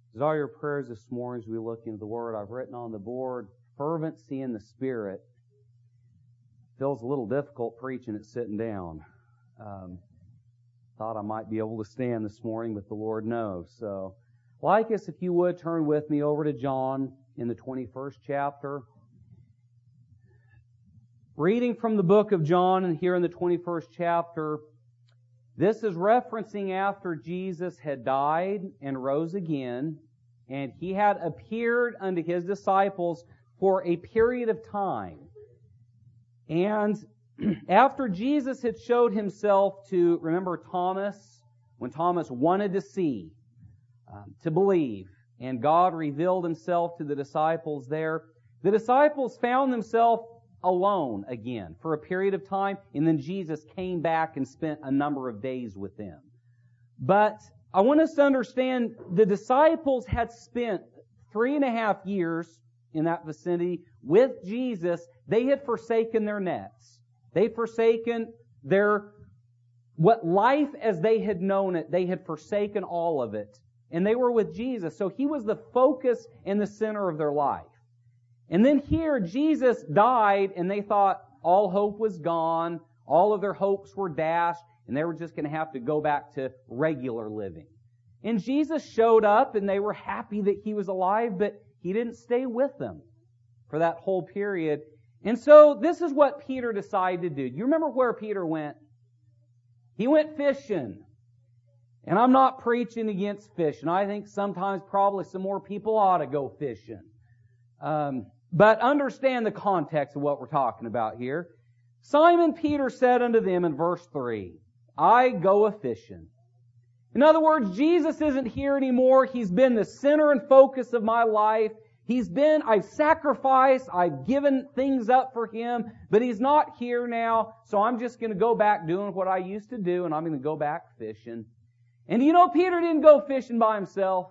As all your prayers this morning as we look into the Word, I've written on the board, fervency in the Spirit. Feels a little difficult preaching it sitting down. Thought I might be able to stand this morning, but the Lord knows. So, like us, if you would, turn with me over to John in the 21st chapter. Reading from the book of John, and here in the 21st chapter, this is referencing after Jesus had died and rose again, and He had appeared unto His disciples for a period of time. And after Jesus had showed Himself to, remember Thomas, when Thomas wanted to see, to believe, and God revealed Himself to the disciples there, the disciples found themselves alone again for a period of time, and then Jesus came back and spent a number of days with them. But I want us to understand the disciples had spent 3.5 years in that vicinity with Jesus. They had forsaken their nets. They'd forsaken what life as they had known it. They had forsaken all of it. And they were with Jesus. So He was the focus and the center of their life. And then here, Jesus died, and they thought all hope was gone, all of their hopes were dashed, and they were just going to have to go back to regular living. And Jesus showed up, and they were happy that He was alive, but He didn't stay with them for that whole period. And so this is what Peter decided to do. You remember where Peter went? He went fishing. And I'm not preaching against fishing. I think sometimes probably some more people ought to go fishing. But understand the context of what we're talking about here. Simon Peter said unto them in verse 3, I go a-fishing. In other words, Jesus isn't here anymore. He's been the center and focus of my life. I've sacrificed, I've given things up for Him, but He's not here now, so I'm just going to go back doing what I used to do, and I'm going to go back fishing. And you know, Peter didn't go fishing by himself.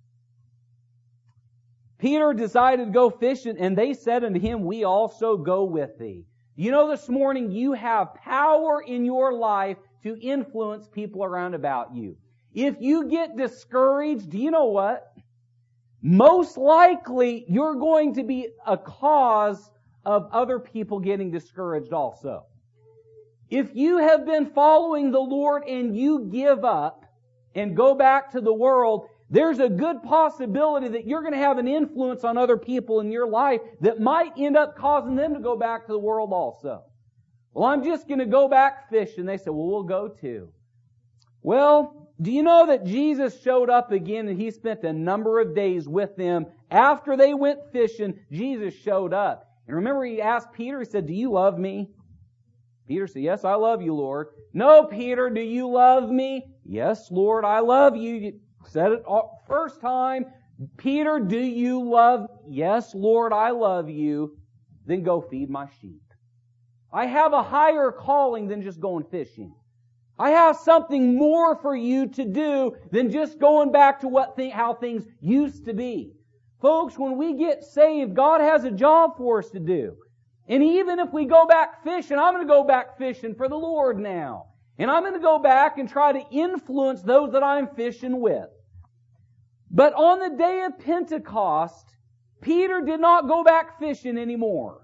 Peter decided to go fishing, and they said unto him, we also go with thee. You know, this morning you have power in your life to influence people around about you. If you get discouraged, do you know what? Most likely you're going to be a cause of other people getting discouraged also. If you have been following the Lord and you give up and go back to the world, there's a good possibility that you're going to have an influence on other people in your life that might end up causing them to go back to the world also. Well, I'm just going to go back fishing. They said, well, we'll go too. Well, do you know that Jesus showed up again and He spent a number of days with them? After they went fishing, Jesus showed up. And remember, He asked Peter, He said, do you love me? Peter said, yes, I love you, Lord. No, Peter, do you love me? Yes, Lord, I love you. Said it first time. Peter, do you love? Yes, Lord, I love you. Then go feed my sheep. I have a higher calling than just going fishing. I have something more for you to do than just going back to how things used to be. Folks, when we get saved, God has a job for us to do. And even if we go back fishing, I'm going to go back fishing for the Lord now. And I'm going to go back and try to influence those that I'm fishing with. But on the day of Pentecost, Peter did not go back fishing anymore.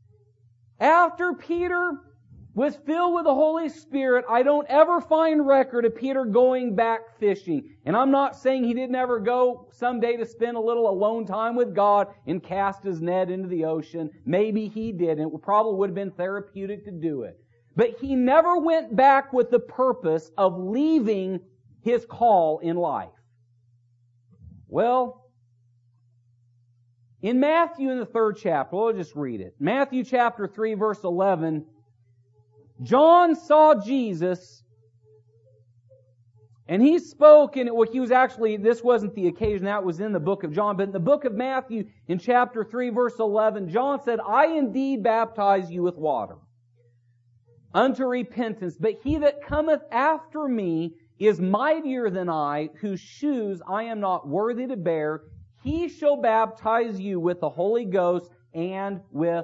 After Peter was filled with the Holy Spirit, I don't ever find record of Peter going back fishing. And I'm not saying he didn't ever go someday to spend a little alone time with God and cast his net into the ocean. Maybe he did, and it probably would have been therapeutic to do it. But he never went back with the purpose of leaving his call in life. Well, in Matthew in the 3rd chapter, we'll just read it. Matthew chapter 3 verse 11, John saw Jesus and he spoke, and this wasn't the occasion, that was in the book of John, but in the book of Matthew in chapter 3 verse 11, John said, I indeed baptize you with water unto repentance, but he that cometh after me is mightier than I, whose shoes I am not worthy to bear. He shall baptize you with the Holy Ghost and with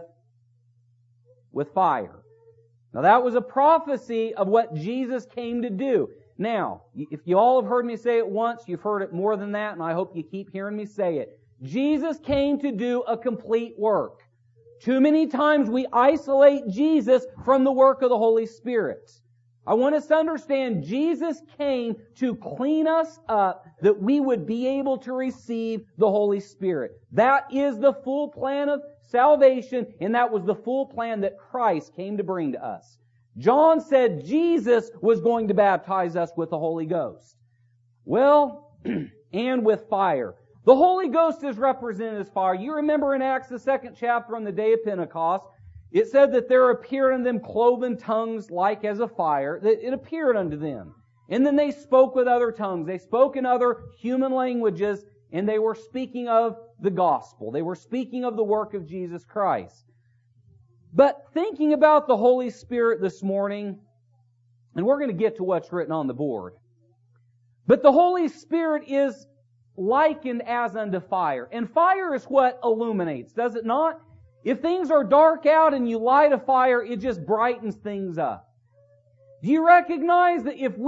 fire. Now that was a prophecy of what Jesus came to do. Now, if you all have heard me say it once, you've heard it more than that, and I hope you keep hearing me say it. Jesus came to do a complete work. Too many times we isolate Jesus from the work of the Holy Spirit. I want us to understand Jesus came to clean us up that we would be able to receive the Holy Spirit. That is the full plan of salvation, and that was the full plan that Christ came to bring to us. John said Jesus was going to baptize us with the Holy Ghost. Well, and with fire. The Holy Ghost is represented as fire. You remember in Acts, the 2nd chapter, on the day of Pentecost, it said that there appeared unto them cloven tongues like as a fire. That it appeared unto them. And then they spoke with other tongues. They spoke in other human languages, and they were speaking of the gospel. They were speaking of the work of Jesus Christ. But thinking about the Holy Spirit this morning, and we're going to get to what's written on the board. But the Holy Spirit is likened as unto fire. And fire is what illuminates, does it not? If things are dark out and you light a fire, it just brightens things up. Do you recognize that if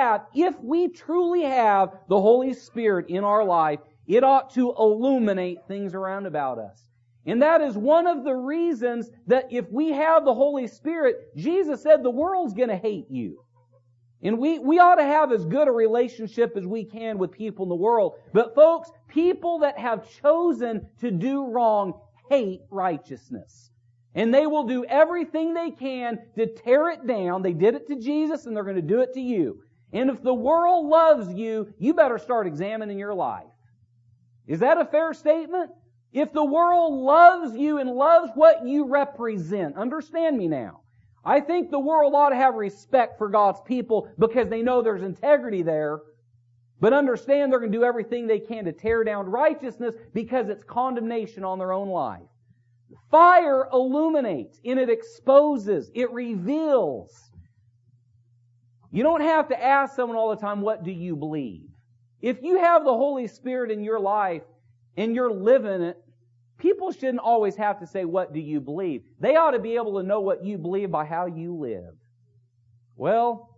we truly have the Holy Spirit in our life, it ought to illuminate things around about us? And that is one of the reasons that if we have the Holy Spirit, Jesus said the world's going to hate you. And we ought to have as good a relationship as we can with people in the world. But folks, people that have chosen to do wrong hate righteousness. And they will do everything they can to tear it down. They did it to Jesus, and they're going to do it to you. And if the world loves you, you better start examining your life. Is that a fair statement? If the world loves you and loves what you represent, understand me now. I think the world ought to have respect for God's people because they know there's integrity there. But understand they're going to do everything they can to tear down righteousness because it's condemnation on their own life. Fire illuminates and it exposes, it reveals. You don't have to ask someone all the time, what do you believe? If you have the Holy Spirit in your life and you're living it, people shouldn't always have to say, what do you believe? They ought to be able to know what you believe by how you live. Well,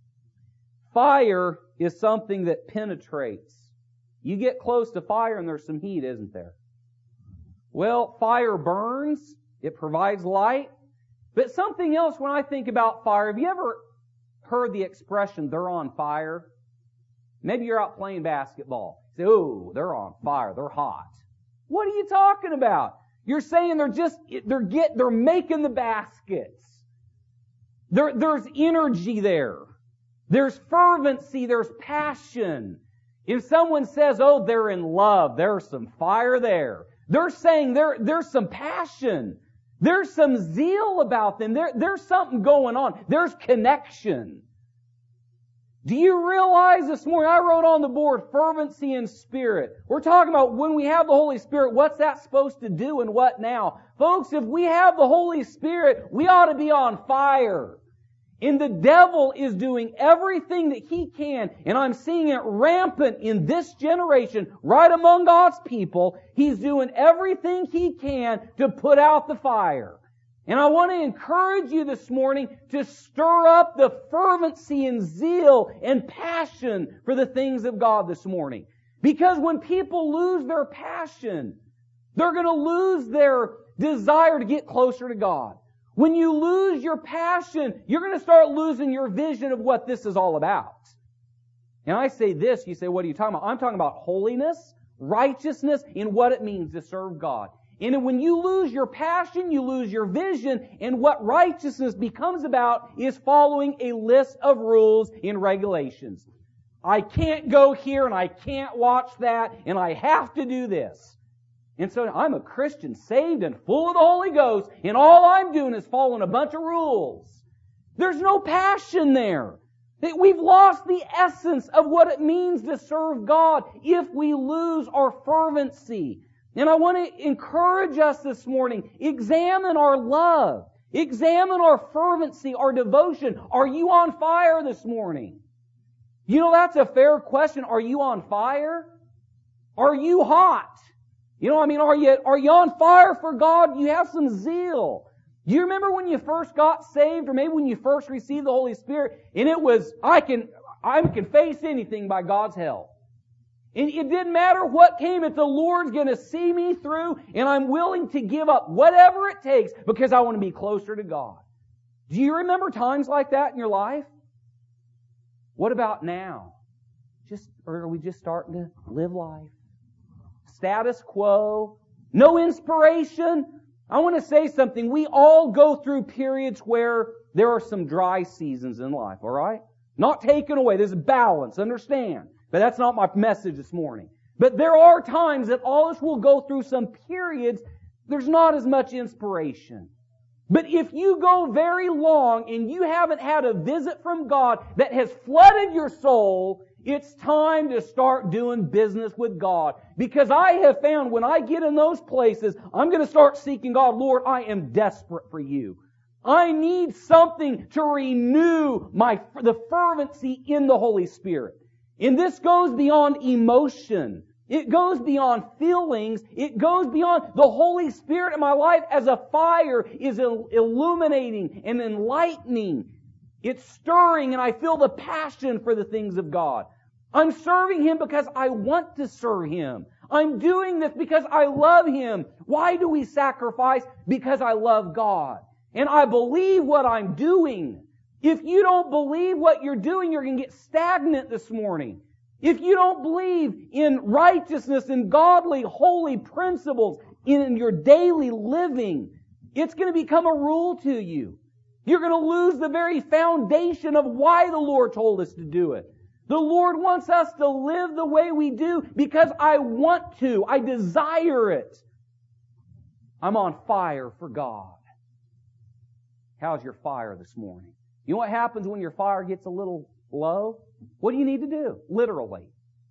fire is something that penetrates. You get close to fire and there's some heat, isn't there? Well, fire burns. It provides light. But something else when I think about fire, have you ever heard the expression, they're on fire? Maybe you're out playing basketball. You say, oh, they're on fire. They're hot. What are you talking about? You're saying they're making the baskets. There's energy there. There's fervency. There's passion. If someone says, oh, they're in love, there's some fire there. They're saying there's some passion. There's some zeal about them. There's something going on. There's connection. Do you realize this morning, I wrote on the board, fervency and spirit. We're talking about when we have the Holy Spirit, what's that supposed to do and what now? Folks, if we have the Holy Spirit, we ought to be on fire. And the devil is doing everything that he can, and I'm seeing it rampant in this generation, right among God's people. He's doing everything he can to put out the fire. And I want to encourage you this morning to stir up the fervency and zeal and passion for the things of God this morning. Because when people lose their passion, they're going to lose their desire to get closer to God. When you lose your passion, you're going to start losing your vision of what this is all about. And I say this, you say, what are you talking about? I'm talking about holiness, righteousness, and what it means to serve God. And when you lose your passion, you lose your vision, and what righteousness becomes about is following a list of rules and regulations. I can't go here, and I can't watch that, and I have to do this. And so I'm a Christian, saved and full of the Holy Ghost, and all I'm doing is following a bunch of rules. There's no passion there. We've lost the essence of what it means to serve God if we lose our fervency. And I want to encourage us this morning, examine our love. Examine our fervency, our devotion. Are you on fire this morning? You know, that's a fair question. Are you on fire? Are you hot? You know, are you on fire for God? You have some zeal. Do you remember when you first got saved, or maybe when you first received the Holy Spirit, and it was, I can face anything by God's help. And it didn't matter what came, if the Lord's going to see me through, and I'm willing to give up whatever it takes because I want to be closer to God. Do you remember times like that in your life? What about now? Or are we just starting to live life? Status quo. No inspiration. I want to say something. We all go through periods where there are some dry seasons in life, all right? Not taken away. There's balance, understand. But that's not my message this morning. But there are times that all of us will go through some periods, there's not as much inspiration. But if you go very long and you haven't had a visit from God that has flooded your soul, it's time to start doing business with God. Because I have found when I get in those places, I'm going to start seeking God. Lord, I am desperate for you. I need something to renew the fervency in the Holy Spirit. And this goes beyond emotion. It goes beyond feelings. It goes beyond the Holy Spirit in my life as a fire is illuminating and enlightening. It's stirring and I feel the passion for the things of God. I'm serving Him because I want to serve Him. I'm doing this because I love Him. Why do we sacrifice? Because I love God. And I believe what I'm doing. If you don't believe what you're doing, you're going to get stagnant this morning. If you don't believe in righteousness and godly, holy principles in your daily living, it's going to become a rule to you. You're going to lose the very foundation of why the Lord told us to do it. The Lord wants us to live the way we do because I want to. I desire it. I'm on fire for God. How's your fire this morning? You know what happens when your fire gets a little low? What do you need to do? Literally.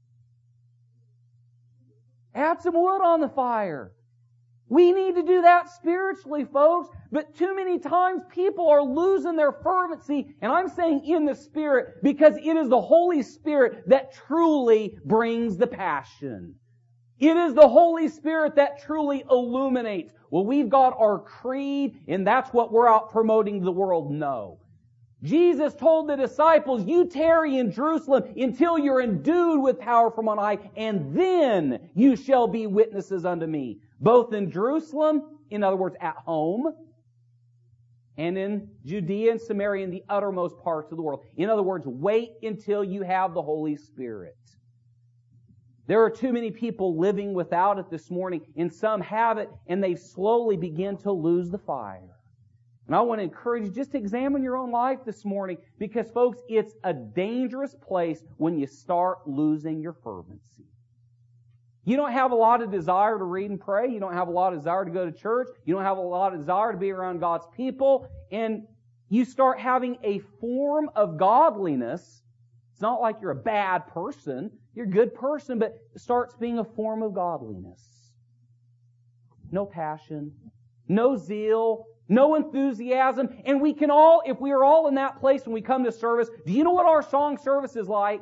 Add some wood on the fire. We need to do that spiritually, folks. But too many times people are losing their fervency, and I'm saying in the Spirit, because it is the Holy Spirit that truly brings the passion. It is the Holy Spirit that truly illuminates. Well, we've got our creed, and that's what we're out promoting to the world. No. Jesus told the disciples, you tarry in Jerusalem until you're endued with power from on high, and then you shall be witnesses unto me. Both in Jerusalem, in other words, at home, and in Judea and Samaria, in the uttermost parts of the world. In other words, wait until you have the Holy Spirit. There are too many people living without it this morning, and some have it, and they slowly begin to lose the fire. And I want to encourage you, just examine your own life this morning, because folks, it's a dangerous place when you start losing your fervency. You don't have a lot of desire to read and pray. You don't have a lot of desire to go to church. You don't have a lot of desire to be around God's people. And you start having a form of godliness. It's not like you're a bad person. You're a good person, but it starts being a form of godliness. No passion, no zeal, no enthusiasm. And we can all, if we are all in that place when we come to service, do you know what our song service is like?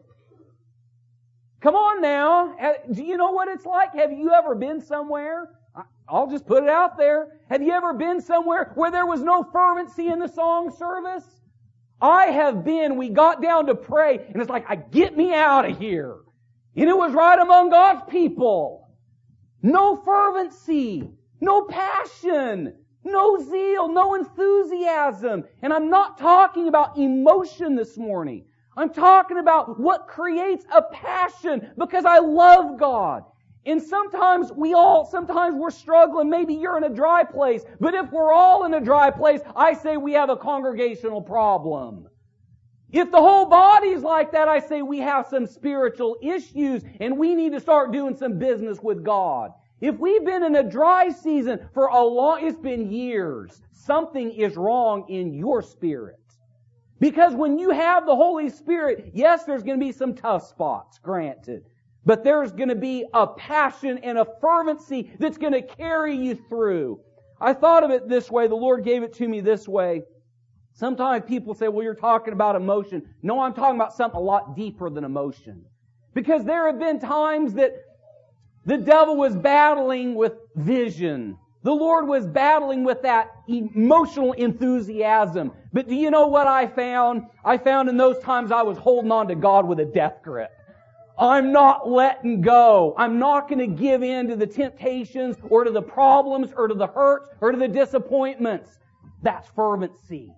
Come on now. Do you know what it's like? Have you ever been somewhere? I'll just put it out there. Have you ever been somewhere where there was no fervency in the song service? I have been. We got down to pray, and it's like, get me out of here. And it was right among God's people. No fervency, no passion, no zeal, no enthusiasm. And I'm not talking about emotion this morning. I'm talking about what creates a passion because I love God. And sometimes we're struggling. Maybe you're in a dry place. But if we're all in a dry place, I say we have a congregational problem. If the whole body's like that, I say we have some spiritual issues and we need to start doing some business with God. If we've been in a dry season for it's been years, something is wrong in your spirit. Because when you have the Holy Spirit, yes, there's going to be some tough spots, granted. But there's going to be a passion and a fervency that's going to carry you through. I thought of it this way. The Lord gave it to me this way. Sometimes people say, well, you're talking about emotion. No, I'm talking about something a lot deeper than emotion. Because there have been times that the devil was battling with vision. The Lord was battling with that emotional enthusiasm. But do you know what I found? I found in those times I was holding on to God with a death grip. I'm not letting go. I'm not going to give in to the temptations or to the problems or to the hurts or to the disappointments. That's fervency.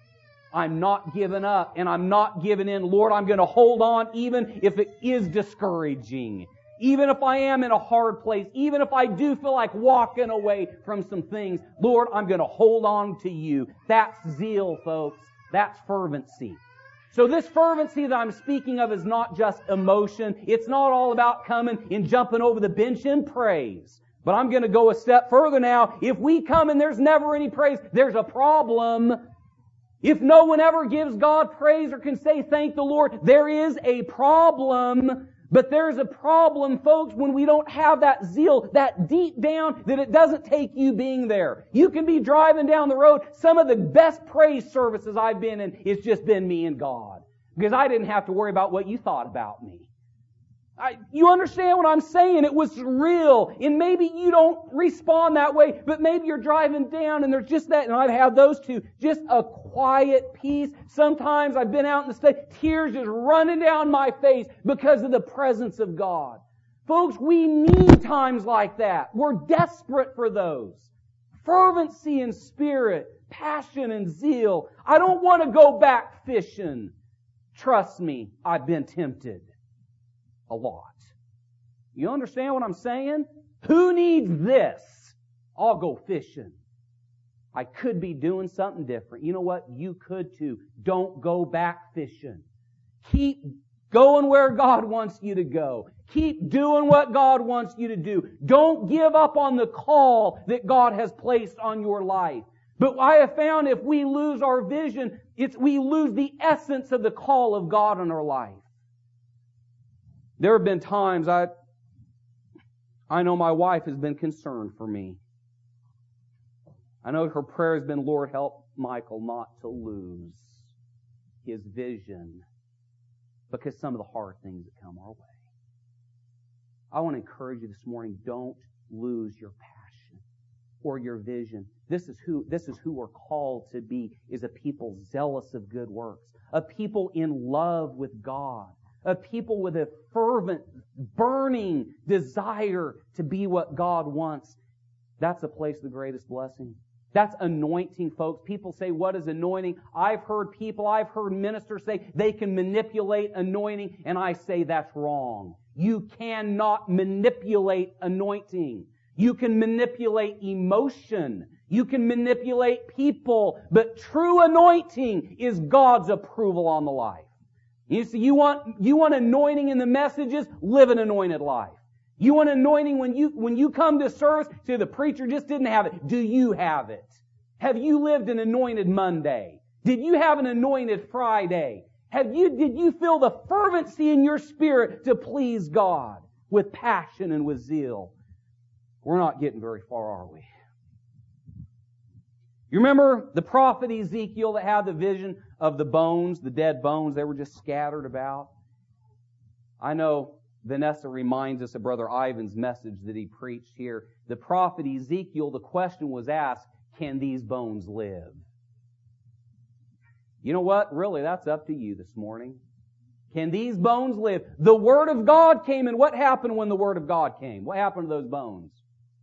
I'm not giving up and I'm not giving in. Lord, I'm going to hold on even if it is discouraging. Even if I am in a hard place, even if I do feel like walking away from some things, Lord, I'm going to hold on to You. That's zeal, folks. That's fervency. So this fervency that I'm speaking of is not just emotion. It's not all about coming and jumping over the bench in praise. But I'm going to go a step further now. If we come and there's never any praise, there's a problem. If no one ever gives God praise or can say thank the Lord, there is a problem. But there's a problem, folks, when we don't have that zeal, that deep down, that it doesn't take you being there. You can be driving down the road. Some of the best praise services I've been in, it's just been me and God. Because I didn't have to worry about what you thought about me. You understand what I'm saying? It was real. And maybe you don't respond that way, but maybe you're driving down and there's just that, and I've had those two, just a quiet peace. Sometimes I've been out in the state, tears just running down my face because of the presence of God. Folks, we need times like that. We're desperate for those. Fervency in spirit, passion and zeal. I don't want to go back fishing. Trust me, I've been tempted. A lot. You understand what I'm saying? Who needs this? I'll go fishing. I could be doing something different. You know what? You could too. Don't go back fishing. Keep going where God wants you to go. Keep doing what God wants you to do. Don't give up on the call that God has placed on your life. But I have found if we lose our vision, we lose the essence of the call of God in our life. There have been times I know my wife has been concerned for me. I know her prayer has been, Lord, help Michael not to lose his vision because some of the hard things that come our way. I want to encourage you this morning, don't lose your passion or your vision. This is who we're called to be, is a people zealous of good works, a people in love with God. A people with a fervent, burning desire to be what God wants. That's a place of the greatest blessing. That's anointing, folks. People say, what is anointing? I've heard ministers say they can manipulate anointing, and I say that's wrong. You cannot manipulate anointing. You can manipulate emotion. You can manipulate people, but true anointing is God's approval on the life. You see, you want anointing in the messages, live an anointed life. You want anointing when you come to service, say the preacher just didn't have it. Do you have it? Have you lived an anointed Monday? Did you have an anointed Friday? Did you feel the fervency in your spirit to please God with passion and with zeal? We're not getting very far, are we? You remember the prophet Ezekiel that had the vision of the bones, the dead bones, they were just scattered about? I know Vanessa reminds us of Brother Ivan's message that he preached here. The prophet Ezekiel, the question was asked, can these bones live? You know what? Really, that's up to you this morning. Can these bones live? The Word of God came, and what happened when the Word of God came? What happened to those bones?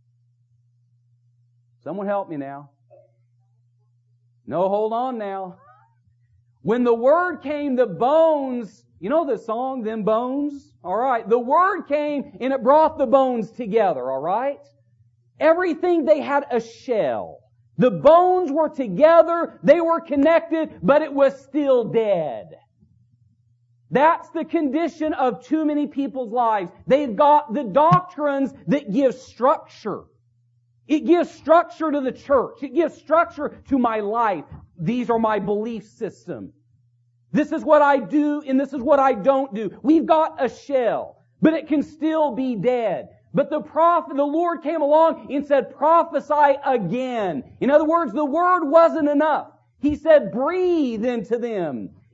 Someone help me now. No, hold on now. When the Word came, the bones, you know the song, Them Bones? Alright, the Word came and it brought the bones together, alright? Everything, they had a shell. The bones were together, they were connected, but it was still dead. That's the condition of too many people's lives. They've got the doctrines that give structure. It gives structure to the church. It gives structure to my life. These are my belief system. This is what I do and this is what I don't do. We've got a shell, but it can still be dead. But the Lord came along and said, prophesy again. In other words, the word wasn't enough. He said, breathe into them.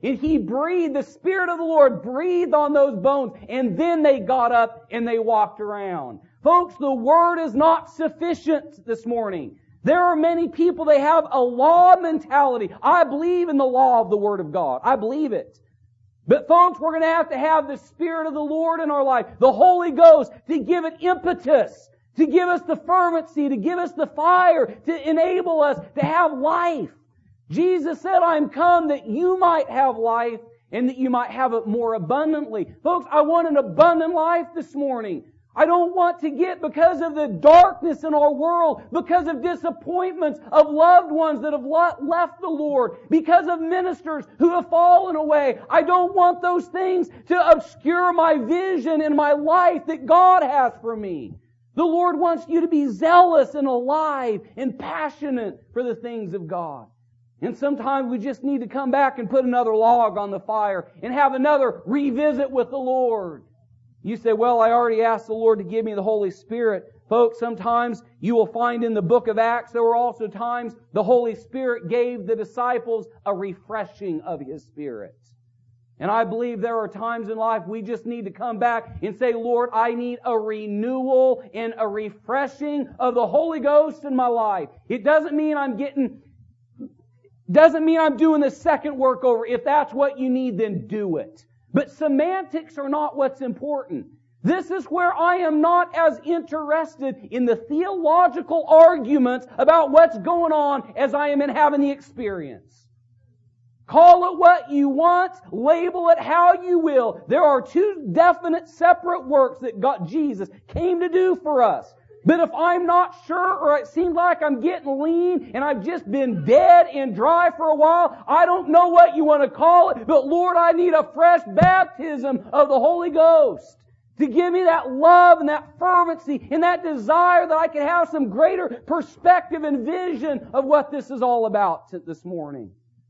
And He breathed, the Spirit of the Lord breathed on those bones, and then they got up and they walked around. Folks, the Word is not sufficient this morning. There are many people, they have a law mentality. I believe in the law of the Word of God. I believe it. But folks, we're going to have the Spirit of the Lord in our life, the Holy Ghost, to give it impetus, to give us the fervency, to give us the fire, to enable us to have life. Jesus said, I am come that you might have life and that you might have it more abundantly. Folks, I want an abundant life this morning. I don't want to get, because of the darkness in our world, because of disappointments of loved ones that have left the Lord, because of ministers who have fallen away. I don't want those things to obscure my vision in my life that God has for me. The Lord wants you to be zealous and alive and passionate for the things of God. And sometimes we just need to come back and put another log on the fire and have another revisit with the Lord. You say, well, I already asked the Lord to give me the Holy Spirit. Folks, sometimes you will find in the book of Acts, there were also times the Holy Spirit gave the disciples a refreshing of His Spirit. And I believe there are times in life we just need to come back and say, Lord, I need a renewal and a refreshing of the Holy Ghost in my life. It doesn't mean I'm doing the second work over. If that's what you need, then do it. But semantics are not what's important. This is where I am not as interested in the theological arguments about what's going on as I am in having the experience. Call it what you want, label it how you will. There are two definite separate works that Jesus came to do for us. But if I'm not sure, or it seems like I'm getting lean and I've just been dead and dry for a while, I don't know what you want to call it, but Lord, I need a fresh baptism of the Holy Ghost to give me that love and that fervency and that desire that I can have some greater perspective and vision of what this is all about this morning.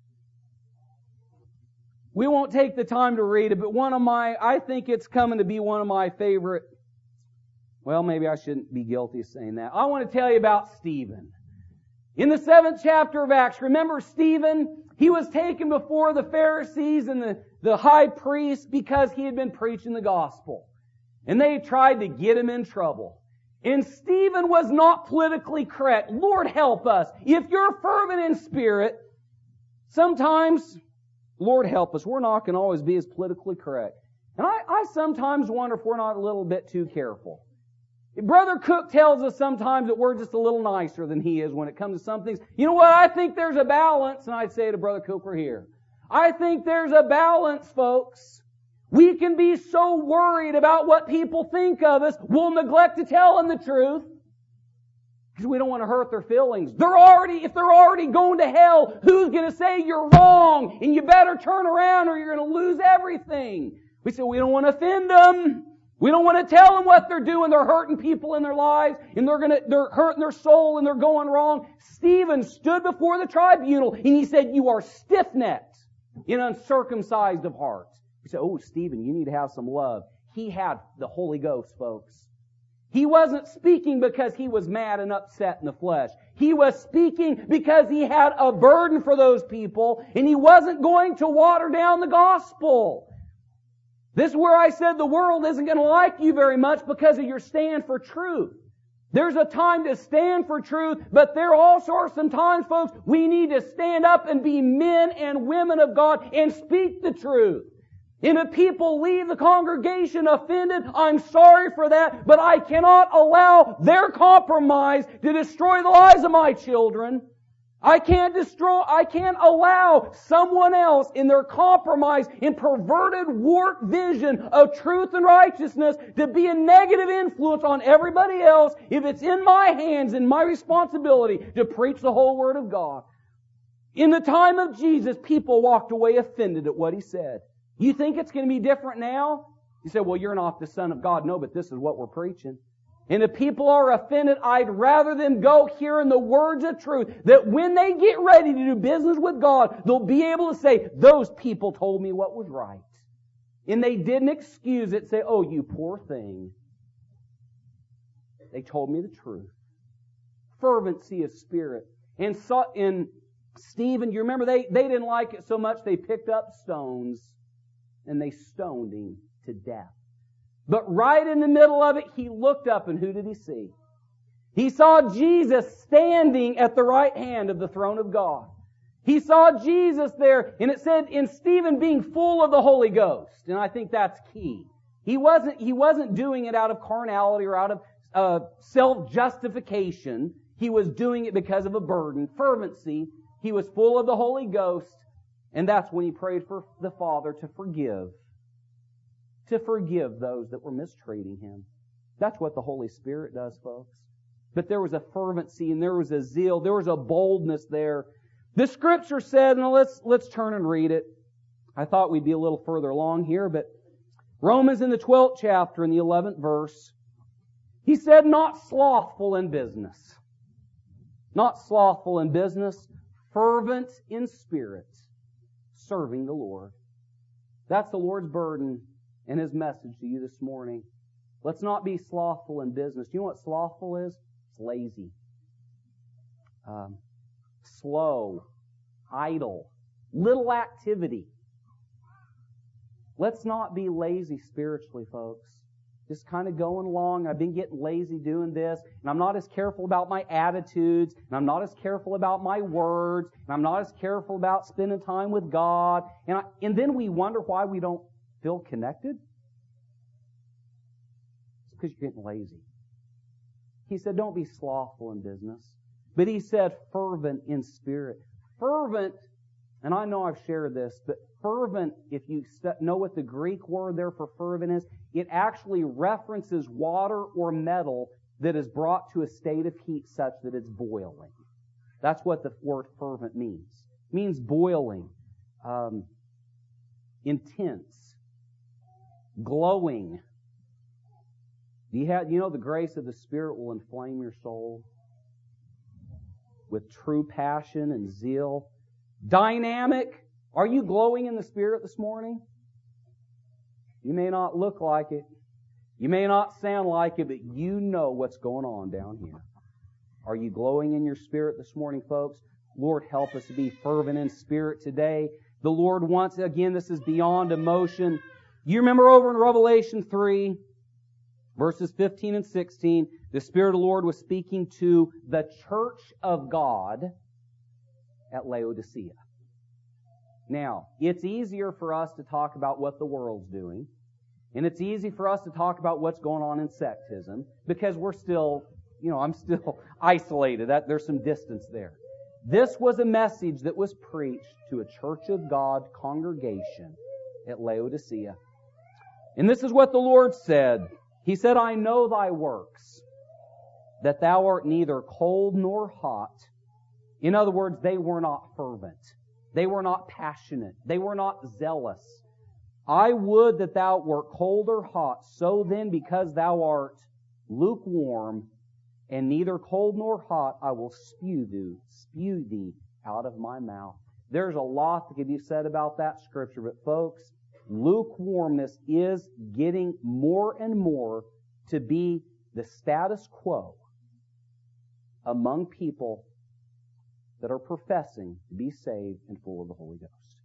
We won't take the time to read it, but I think it's coming to be one of my favorite. Well, maybe I shouldn't be guilty of saying that. I want to tell you about Stephen. In the 7th chapter of Acts, remember Stephen? He was taken before the Pharisees and the high priest because he had been preaching the gospel. And they tried to get him in trouble. And Stephen was not politically correct. Lord help us. If you're fervent in spirit, sometimes, Lord help us, we're not going to always be as politically correct. And I sometimes wonder if we're not a little bit too careful. Brother Cook tells us sometimes that we're just a little nicer than he is when it comes to some things. You know what? I think there's a balance, and I'd say to Brother Cooper here, I think there's a balance, folks. We can be so worried about what people think of us, we'll neglect to tell them the truth because we don't want to hurt their feelings. If they're already going to hell, who's going to say you're wrong and you better turn around or you're going to lose everything? We say we don't want to offend them. We don't want to tell them what they're doing. They're hurting people in their lives, and they're hurting their soul, and they're going wrong. Stephen stood before the tribunal, and he said, "You are stiff-necked and uncircumcised of heart." We said, "Oh, Stephen, you need to have some love." He had the Holy Ghost, folks. He wasn't speaking because he was mad and upset in the flesh. He was speaking because he had a burden for those people, and he wasn't going to water down the gospel. This is where I said the world isn't going to like you very much because of your stand for truth. There's a time to stand for truth, but there also are some times, folks, we need to stand up and be men and women of God and speak the truth. And if people leave the congregation offended, I'm sorry for that, but I cannot allow their compromise to destroy the lives of my children. I can't allow someone else in their compromise and perverted, warped vision of truth and righteousness to be a negative influence on everybody else if it's in my hands and my responsibility to preach the whole Word of God. In the time of Jesus, people walked away offended at what He said. You think it's going to be different now? You say, well, you're not the Son of God. No, but this is what we're preaching. And if people are offended, I'd rather them go hearing the words of truth, that when they get ready to do business with God, they'll be able to say, those people told me what was right. And they didn't excuse it, say, oh, you poor thing. They told me the truth. Fervency of spirit. And Stephen, you remember they didn't like it so much they picked up stones and they stoned him to death. But right in the middle of it, he looked up, and who did he see? He saw Jesus standing at the right hand of the throne of God. He saw Jesus there, and it said in Stephen being full of the Holy Ghost. And I think that's key. He wasn't doing it out of carnality or out of self-justification. He was doing it because of a burden, fervency. He was full of the Holy Ghost, and that's when he prayed for the Father to forgive those that were mistreating him. That's what the Holy Spirit does, folks. But there was a fervency, and there was a zeal, there was a boldness there. The Scripture said, and let's turn and read it. I thought we'd be a little further along here, but Romans in the 12th chapter, in the 11th verse, he said, not slothful in business. Not slothful in business, fervent in spirit, serving the Lord. That's the Lord's burden and His message to you this morning. Let's not be slothful in business. You know what slothful is? It's lazy. Slow. Idle. Little activity. Let's not be lazy spiritually, folks. Just kind of going along. I've been getting lazy doing this, and I'm not as careful about my attitudes, and I'm not as careful about my words, and I'm not as careful about spending time with God. And then we wonder why we don't feel connected. It's because you're getting lazy. He said, don't be slothful in business. But he said, fervent in spirit. Fervent, and I know I've shared this, but fervent, if you know what the Greek word there for fervent is, it actually references water or metal that is brought to a state of heat such that it's boiling. That's what the word fervent means. It means boiling, intense, glowing. You know the grace of the Spirit will inflame your soul with true passion and zeal. Dynamic. Are you glowing in the Spirit this morning? You may not look like it. You may not sound like it, but you know what's going on down here. Are you glowing in your spirit this morning, folks? Lord, help us to be fervent in spirit today. The Lord wants, again, this is beyond emotion. You remember over in Revelation 3, verses 15 and 16, the Spirit of the Lord was speaking to the church of God at Laodicea. Now, it's easier for us to talk about what the world's doing, and it's easy for us to talk about what's going on in sectism, because we're still, I'm still isolated. There's some distance there. This was a message that was preached to a church of God congregation at Laodicea. And this is what the Lord said. He said, I know thy works, that thou art neither cold nor hot. In other words, they were not fervent. They were not passionate. They were not zealous. I would that thou wert cold or hot. So then, because thou art lukewarm, and neither cold nor hot, I will spew thee out of my mouth. There's a lot that can be said about that scripture, but folks, lukewarmness is getting more and more to be the status quo among people that are professing to be saved and full of the Holy Ghost.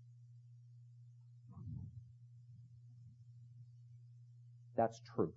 That's truth.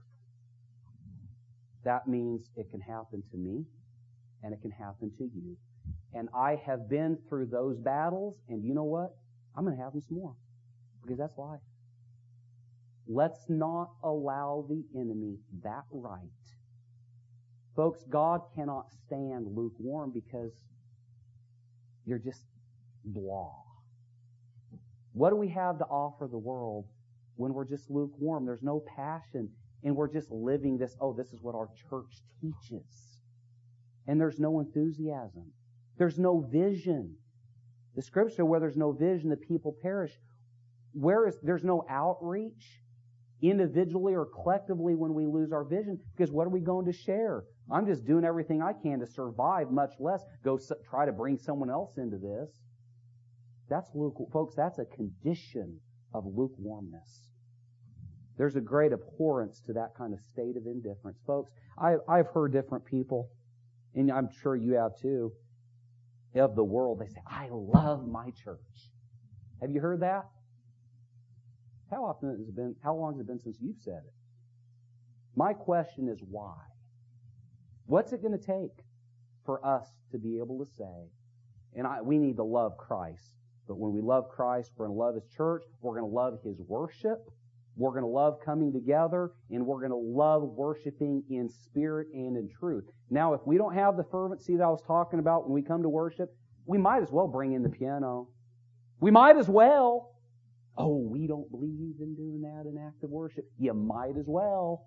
That means it can happen to me, and it can happen to you. And I have been through those battles, and you know what? I'm going to have them some more, because that's life. Let's not allow the enemy that right. Folks, God cannot stand lukewarm because you're just blah. What do we have to offer the world when we're just lukewarm? There's no passion, and we're just living this, this is what our church teaches. And there's no enthusiasm. There's no vision. The Scripture, where there's no vision, the people perish. There's no outreach, individually or collectively, when we lose our vision, because what are we going to share? I'm just doing everything I can to survive, much less go try to bring someone else into this. Folks, that's a condition of lukewarmness. There's a great abhorrence to that kind of state of indifference. Folks, I've heard different people, and I'm sure you have too, of the world, they say, I love my church. Have you heard that? How long has it been since you've said it? My question is why? What's it going to take for us to be able to say, and we need to love Christ. But when we love Christ, we're going to love His church, we're going to love His worship, we're going to love coming together, and we're going to love worshiping in spirit and in truth. Now, if we don't have the fervency that I was talking about when we come to worship, we might as well bring in the piano. We might as well. Oh, we don't believe in doing that in active worship. You might as well.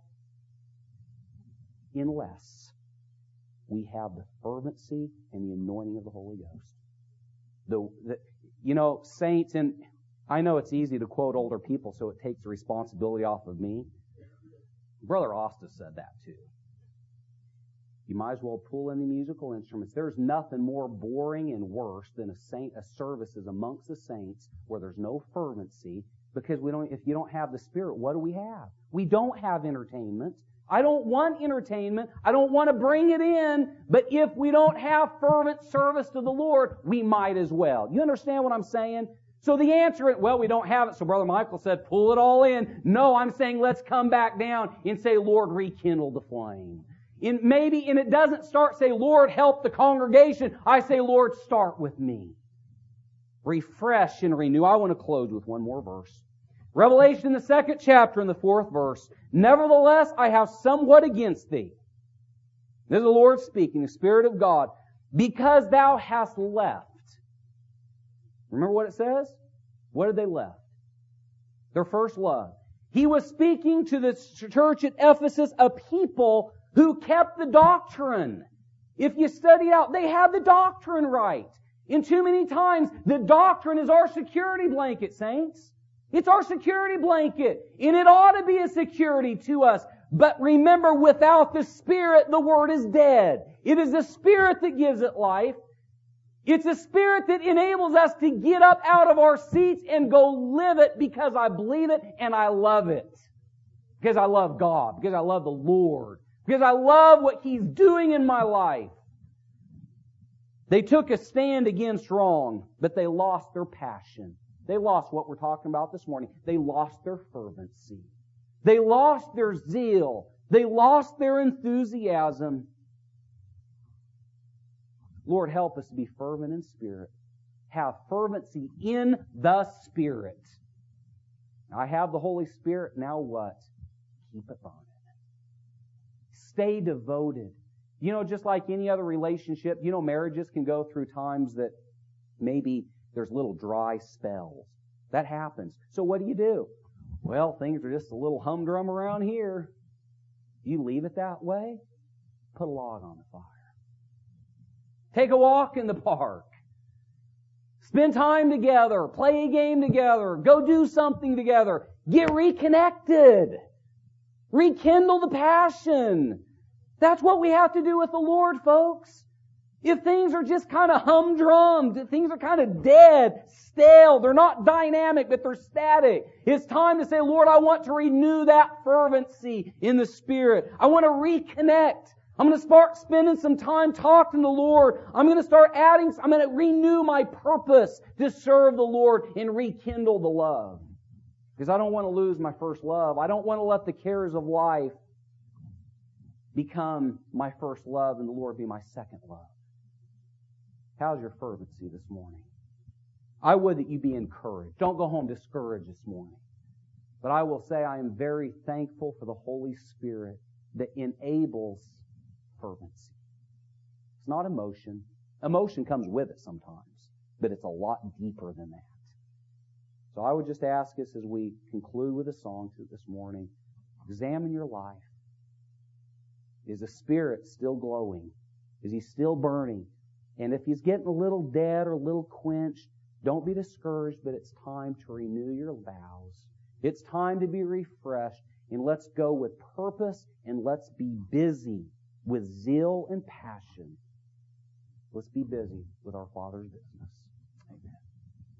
Unless we have the fervency and the anointing of the Holy Ghost. Saints, and I know it's easy to quote older people, so it takes the responsibility off of me. Brother Austin said that too. You might as well pull in the musical instruments. There's nothing more boring and worse than a services amongst the saints where there's no fervency, because if you don't have the Spirit, what do we have? We don't have entertainment. I don't want entertainment. I don't want to bring it in. But if we don't have fervent service to the Lord, we might as well. You understand what I'm saying? So the answer is, well, we don't have it. So Brother Michael said, pull it all in. No, I'm saying let's come back down and say, Lord, rekindle the flame. And it doesn't say, Lord, help the congregation. I say, Lord, start with me. Refresh and renew. I want to close with one more verse. Revelation, the 2nd chapter, and the 4th verse. Nevertheless, I have somewhat against thee. This is the Lord speaking, the Spirit of God. Because thou hast left. Remember what it says? What did they left? Their first love. He was speaking to the church at Ephesus, a people who kept the doctrine. If you study out, they had the doctrine right. And too many times, the doctrine is our security blanket, saints. It's our security blanket. And it ought to be a security to us. But remember, without the Spirit, the Word is dead. It is the Spirit that gives it life. It's the Spirit that enables us to get up out of our seats and go live it because I believe it and I love it. Because I love God. Because I love the Lord. Because I love what He's doing in my life. They took a stand against wrong, but they lost their passion. They lost what we're talking about this morning. They lost their fervency. They lost their zeal. They lost their enthusiasm. Lord, help us to be fervent in spirit. Have fervency in the Spirit. I have the Holy Spirit. Now what? Keep it burning. Stay devoted. Just like any other relationship, marriages can go through times that maybe there's little dry spells. That happens. So what do? Well, things are just a little humdrum around here. You leave it that way? Put a log on the fire. Take a walk in the park. Spend time together. Play a game together. Go do something together. Get reconnected. Rekindle the passion. That's what we have to do with the Lord, folks. If things are just kind of humdrum, if things are kind of dead, stale, they're not dynamic, but they're static, it's time to say, Lord, I want to renew that fervency in the Spirit. I want to reconnect. I'm going to start spending some time talking to the Lord. I'm going to renew my purpose to serve the Lord and rekindle the love. Because I don't want to lose my first love. I don't want to let the cares of life become my first love and the Lord be my second love. How's your fervency this morning? I would that you be encouraged. Don't go home discouraged this morning. But I will say I am very thankful for the Holy Spirit that enables fervency. It's not emotion. Emotion comes with it sometimes, but it's a lot deeper than that. So I would just ask us as we conclude with a song this morning, examine your life. Is the Spirit still glowing? Is He still burning? And if He's getting a little dead or a little quenched, don't be discouraged, but it's time to renew your vows. It's time to be refreshed, and let's go with purpose, and let's be busy with zeal and passion. Let's be busy with our Father's business.